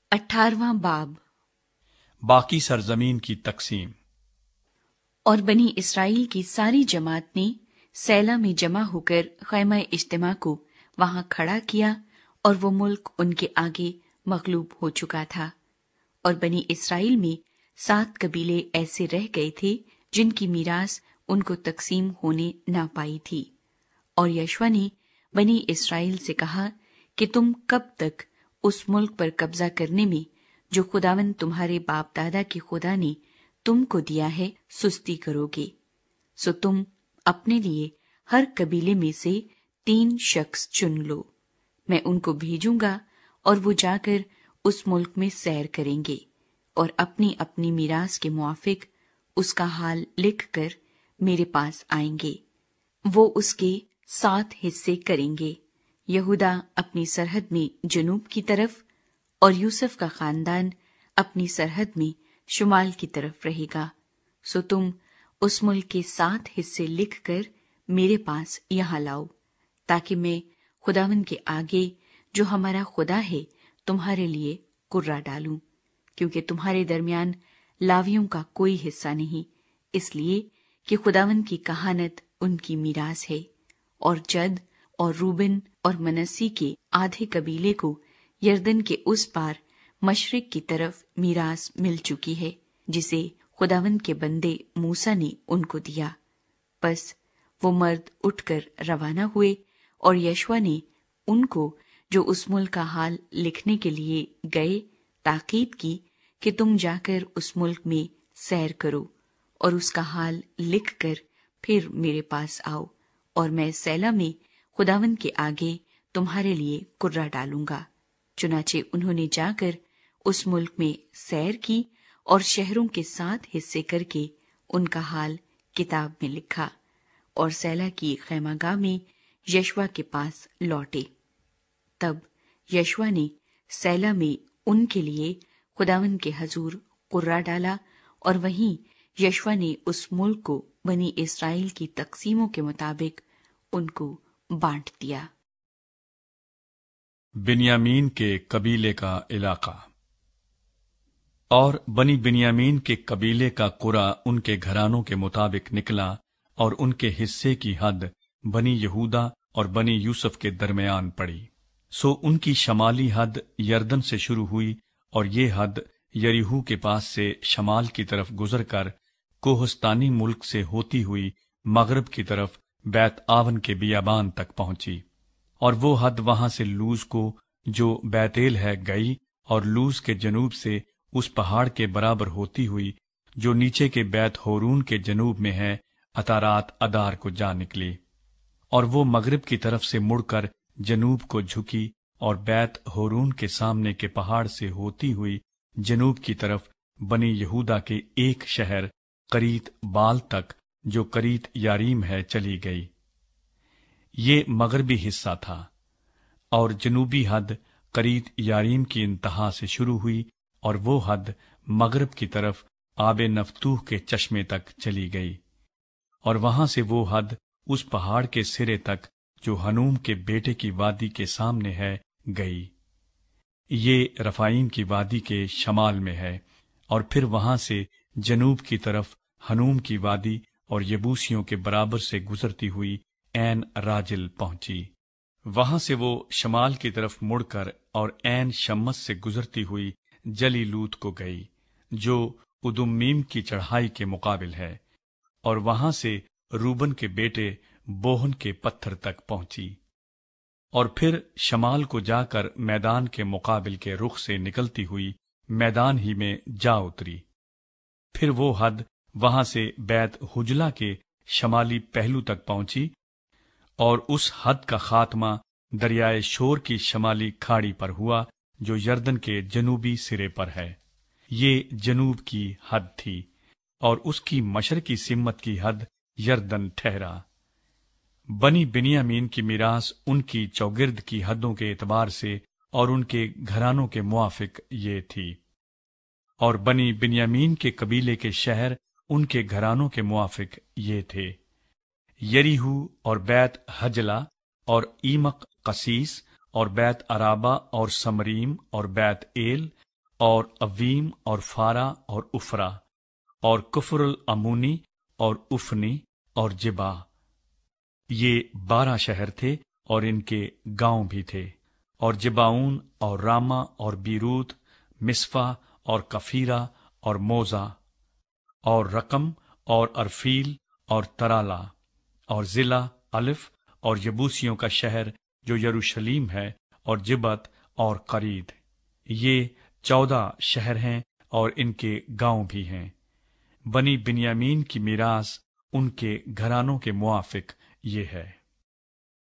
18واں باب۔ باقی سرزمین کی تقسیم۔ اور بنی اسرائیل کی ساری جماعت نے سیلا میں جمع ہو کر خیمہ اجتماع کو وہاں کھڑا کیا، اور وہ ملک ان کے آگے مغلوب ہو چکا تھا۔ اور بنی اسرائیل میں 7 قبیلے ایسے رہ گئے تھے جن کی میراث ان کو تقسیم ہونے نہ پائی تھی۔ اور یشوع نے بنی اسرائیل سے کہا کہ تم کب تک اس ملک پر قبضہ کرنے میں جو خداوند تمہارے باپ دادا کے خدا نے تم کو دیا ہے سستی کرو گے؟ سو تم اپنے لیے ہر قبیلے میں سے 3 شخص چن لو، میں ان کو بھیجوں گا، اور وہ جا کر اس ملک میں سیر کریں گے، اور اپنی اپنی میراث کے موافق اس کا حال لکھ کر میرے پاس آئیں گے۔ وہ اس کے 7 حصے کریں گے، یہودا اپنی سرحد میں جنوب کی طرف، اور یوسف کا خاندان اپنی سرحد میں شمال کی طرف رہے گا۔ سو تم اس ملک کے 7 حصے لکھ کر میرے پاس یہاں لاؤ، تاکہ میں خداوند کے آگے جو ہمارا خدا ہے تمہارے لیے قرہ ڈالوں، کیونکہ تمہارے درمیان لاویوں کا کوئی حصہ نہیں، اس لیے کہ خداوند کی کہانت ان کی میراث ہے۔ اور جد اور روبن اور منسی کے آدھے قبیلے کو یردن کے اس پار مشرق کی طرف میراث مل چکی ہے، جسے خداوند کے بندے موسیٰ نے ان کو دیا۔ پس وہ مرد اٹھ کر روانہ ہوئے، اور یشوع نے ان کو جو اس ملک کا حال لکھنے کے لیے گئے تاکید کی کہ تم جا کر اس ملک میں سیر کرو، اور اس کا حال لکھ کر پھر میرے پاس آؤ، اور میں سیلا میں خداوند کے آگے تمہارے لیے قرہ ڈالوں گا۔ چنانچہ انہوں نے جا کر اس ملک میں سیر کی، اور شہروں کے 7 حصے کر کے ان کا حال کتاب میں لکھا، اور سیلا کی خیمہ گاہ میں یشوع کے پاس لوٹے۔ تب یشوع نے سیلا میں ان کے لیے خداوند کے حضور قرہ ڈالا، اور وہیں یشوع نے اس ملک کو بنی اسرائیل کی تقسیموں کے مطابق ان کو بانٹ دیا۔ بنیامین کے قبیلے کا علاقہ۔ اور بنی بنیامین کے قبیلے کا قرہ ان کے گھرانوں کے مطابق نکلا، اور ان کے حصے کی حد بنی یہودا اور بنی یوسف کے درمیان پڑی۔ سو ان کی شمالی حد یردن سے شروع ہوئی، اور یہ حد یریحو کے پاس سے شمال کی طرف گزر کر کوہستانی ملک سے ہوتی ہوئی مغرب کی طرف بیت آون کے بیابان تک پہنچی، اور وہ حد وہاں سے لوز کو جو بیتیل ہے گئی، اور لوز کے جنوب سے اس پہاڑ کے برابر ہوتی ہوئی جو نیچے کے بیت ہورون کے جنوب میں ہے اتارات ادار کو جا نکلی، اور وہ مغرب کی طرف سے مڑ کر جنوب کو جھکی، اور بیت ہورون کے سامنے کے پہاڑ سے ہوتی ہوئی جنوب کی طرف بنی یہودا کے ایک شہر قریت بال تک جو قریت یاریم ہے چلی گئی۔ یہ مغربی حصہ تھا، اور جنوبی حد قریت یاریم کی انتہا سے شروع ہوئی، اور وہ حد مغرب کی طرف آب نفتوح کے چشمے تک چلی گئی، اور وہاں سے وہ حد اس پہاڑ کے سرے تک جو ہنوم کے بیٹے کی وادی کے سامنے ہے گئی۔ یہ رفائیم کی وادی کے شمال میں ہے، اور پھر وہاں سے جنوب کی طرف ہنوم کی وادی اور یبوسیوں کے برابر سے گزرتی ہوئی عین راجل پہنچی۔ وہاں سے وہ شمال کی طرف مڑ کر اور عین شمس سے گزرتی ہوئی جلی لوت کو گئی جو ادمیم کی چڑھائی کے مقابل ہے، اور وہاں سے روبن کے بیٹے بوہن کے پتھر تک پہنچی، اور پھر شمال کو جا کر میدان کے مقابل کے رخ سے نکلتی ہوئی میدان ہی میں جا اتری۔ پھر وہ حد وہاں سے بیت حجلہ کے شمالی پہلو تک پہنچی، اور اس حد کا خاتمہ دریائے شور کی شمالی کھاڑی پر ہوا جو یردن کے جنوبی سرے پر ہے۔ یہ جنوب کی حد تھی، اور اس کی مشرقی سمت کی حد یردن ٹھہرا۔ بنی بنیامین کی میراث ان کی چوگرد کی حدوں کے اعتبار سے اور ان کے گھرانوں کے موافق یہ تھی، اور بنی بنیامین کے قبیلے کے شہر ان کے گھرانوں کے موافق یہ تھے: یریحو اور بیت حجلہ اور ایمق قسیس اور بیت عرابہ اور سمریم اور بیت ایل اور اویم اور فارا اور افرا اور کفر الامونی اور افنی اور جبا۔ یہ 12 شہر تھے اور ان کے گاؤں بھی تھے، اور جباؤن اور راما اور بیروت، مصفا اور کفیرا اور موزا اور رقم اور ارفیل اور ترالا اور ضلع الف اور یبوسیوں کا شہر جو یروشلیم ہے، اور جبت اور قرید۔ یہ 14 شہر ہیں اور ان کے گاؤں بھی ہیں۔ بنی بنیامین کی میراث ان کے گھرانوں کے موافق یہ ہے۔